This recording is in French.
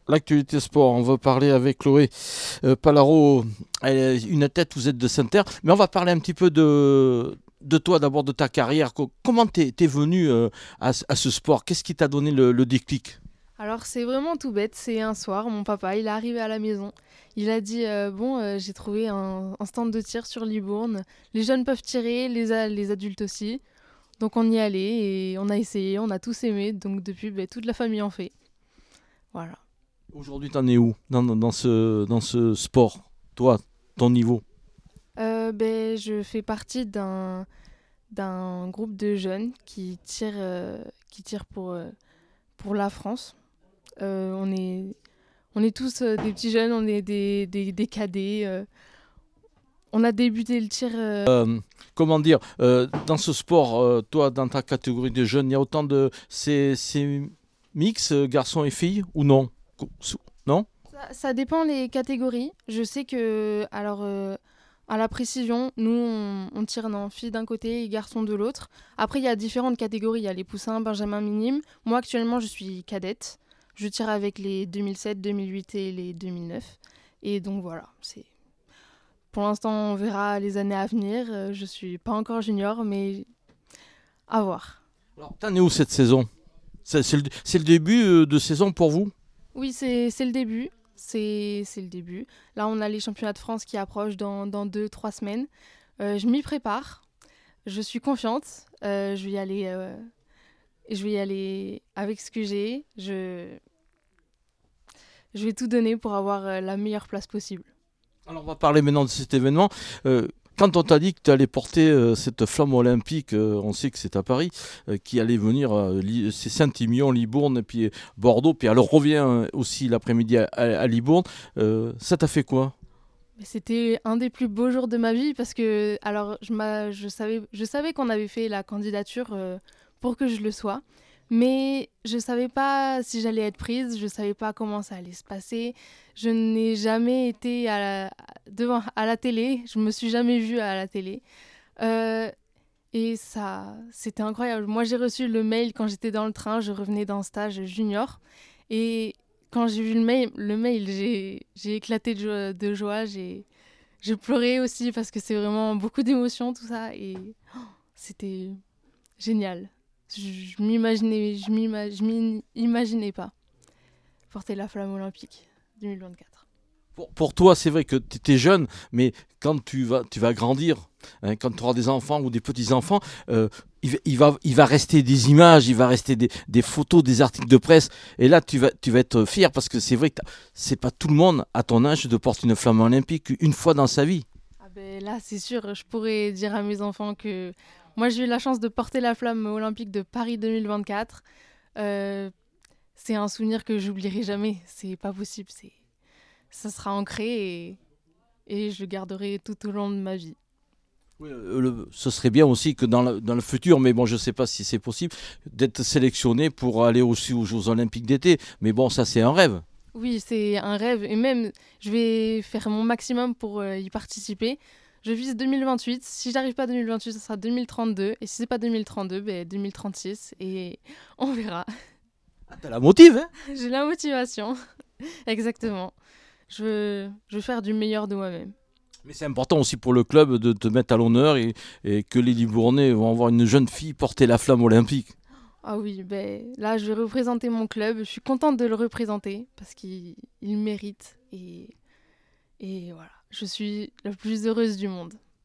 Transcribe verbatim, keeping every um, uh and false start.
L'actualité sport, on va parler avec Chloé euh, Palaro, elle est une athlète, vous êtes de Saint-Terre, mais on va parler un petit peu de, de toi, d'abord de ta carrière. Co- Comment t'es, t'es venu euh, à, ce à ce sport? Qu'est-ce qui t'a donné le, le déclic? Alors c'est vraiment tout bête, c'est un soir, mon papa, il est arrivé à la maison. Il a dit euh, bon, euh, j'ai trouvé un, un stand de tir sur Libourne. Les jeunes peuvent tirer, les, a- les adultes aussi. Donc on y allait et on a essayé, on a tous aimé. Donc depuis, ben, toute la famille en fait. Voilà. Aujourd'hui, t'en es où dans, dans- dans ce, dans ce sport? Toi, ton niveau? Euh, ben, je fais partie d'un d'un groupe de jeunes qui tirent, euh, qui tirent pour, euh, pour la France. Euh, on est, on est tous euh, des petits jeunes, on est des, des, des cadets. euh, On a débuté le tir. euh, Euh, Comment dire, euh, dans ce sport, euh, toi, dans ta catégorie de jeunes, il y a autant de... C'est c'est mix, euh, garçons et filles, ou non? Co- sou- Non? Ça, ça dépend les catégories. Je sais que, alors, euh, à la précision, nous, on, on tire dans filles d'un côté et garçons de l'autre. Après, il y a différentes catégories. Il y a les poussins, benjamin minime. Moi, actuellement, je suis cadette. Je tire avec les deux mille sept, deux mille huit et les deux mille neuf. Et donc, voilà. C'est... Pour l'instant, on verra les années à venir. Euh, Je suis pas encore junior, mais à voir. Alors, t'en es où cette saison? C'est c'est le, c'est le début euh, de saison pour vous? Oui, c'est c'est le début. C'est c'est le début. Là, on a les championnats de France qui approchent dans, dans deux, trois semaines. Euh, je m'y prépare. Je suis confiante. Euh, je vais y aller, euh, je vais y aller avec ce que j'ai. Je, je vais tout donner pour avoir euh, la meilleure place possible. Alors, on va parler maintenant de cet événement. Euh, quand on t'a dit que tu allais porter euh, cette flamme olympique, euh, on sait que c'est à Paris, euh, qui allait venir, euh, Li- c'est Saint-Émilion, Libourne, et puis Bordeaux, puis elle revient euh, aussi l'après-midi à, à- à Libourne. Euh, ça t'a fait quoi? Mais c'était un des plus beaux jours de ma vie parce que, alors, je, m'a- je savais, je savais qu'on avait fait la candidature euh, pour que je le sois, mais je savais pas si j'allais être prise, je savais pas comment ça allait se passer. Je n'ai jamais été à la, devant, à la télé, je me suis jamais vue à la télé. Euh, et ça, c'était incroyable. Moi, j'ai reçu le mail quand j'étais dans le train, je revenais d'un stage junior. Et quand j'ai vu le mail, le mail j'ai, j'ai éclaté de joie, de joie, j'ai, j'ai pleuré aussi parce que c'est vraiment beaucoup d'émotions, tout ça. Et oh, c'était génial. Je, je m'imaginais, je m'ima- je m'imaginais pas porter la flamme olympique deux mille vingt-quatre. Pour, pour toi, c'est vrai que tu étais jeune, mais quand tu vas, tu vas grandir, hein, quand tu auras des enfants ou des petits-enfants, euh, il, va- il va, il va rester des images, il va rester des, des photos, des articles de presse. Et là, tu vas, tu vas être fier parce que c'est vrai que t'as- c'est pas tout le monde à ton âge de porter une flamme olympique une fois dans sa vie. Ah ben là, c'est sûr, je pourrais dire à mes enfants que moi, j'ai eu la chance de porter la flamme olympique de Paris deux mille vingt-quatre. Euh, c'est un souvenir que j'oublierai jamais. C'est pas possible. C'est, ça sera ancré et, et je le garderai tout au long de ma vie. Oui, euh, le- ce serait bien aussi que dans le, dans le futur, mais bon, je ne sais pas si c'est possible, d'être sélectionné pour aller aussi aux Jeux Olympiques d'été. Mais bon, ça, c'est un rêve. Oui, c'est un rêve et même je vais faire mon maximum pour euh, y participer. Je vise deux mille vingt-huit. Si j'arrive pas à deux mille vingt-huit, ce sera deux mille trente-deux. Et si c'est pas deux mille trente-deux, ben deux mille trente-six. Et on verra. Ah, t'as la motive, hein? J'ai la motivation. Exactement. Je veux, je veux faire du meilleur de moi-même. Mais c'est important aussi pour le club de te mettre à l'honneur et, et que les Libournais vont voir une jeune fille porter la flamme olympique. Ah oui, ben là, je vais représenter mon club. Je suis contente de le représenter parce qu'il il mérite. Et, et voilà, je suis la plus heureuse du monde.